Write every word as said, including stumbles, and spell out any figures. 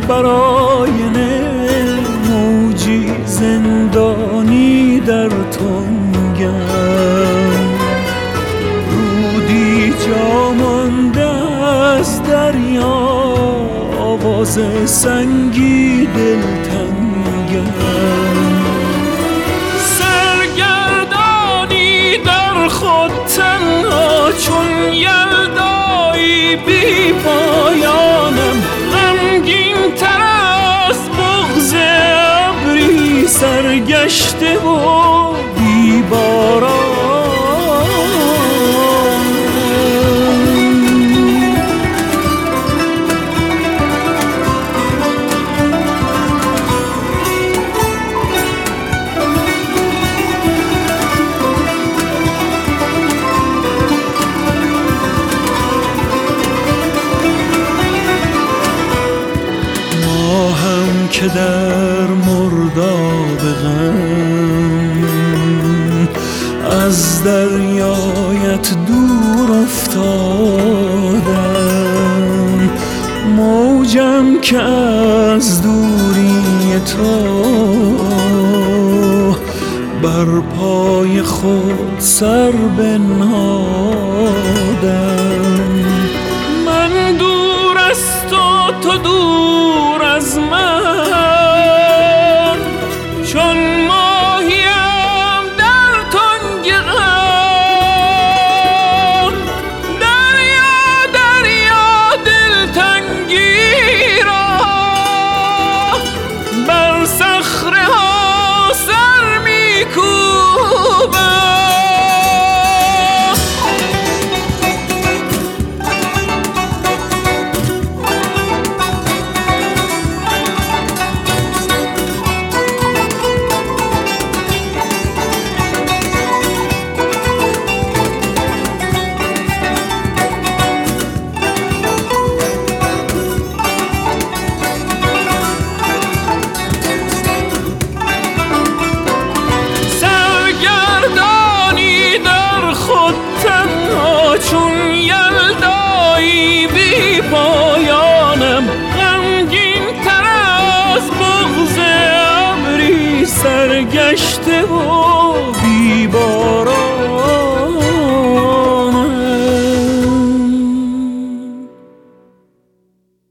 برای موجی زندانی در تنگم، رودی جا مانده از دریا، آواز سنگی دلتنگم. سرگردانی در خود تنها چون یلدایی بی پایانم، غمگین تر از بغض ابری سرگشته و بیباران. که در مرداب غم از دریایت دور افتادم، موجم که از دوری تو بر پای خود سر بنهادم. من دور از تو، تو دور از من، چون ماهیم در تنگ غم. دریا دریا دلتنگی را بر صخره ها سر می‌کوبم. چون یلدایی بی پایانم، غمگین تر از بغض ابری سرگشته و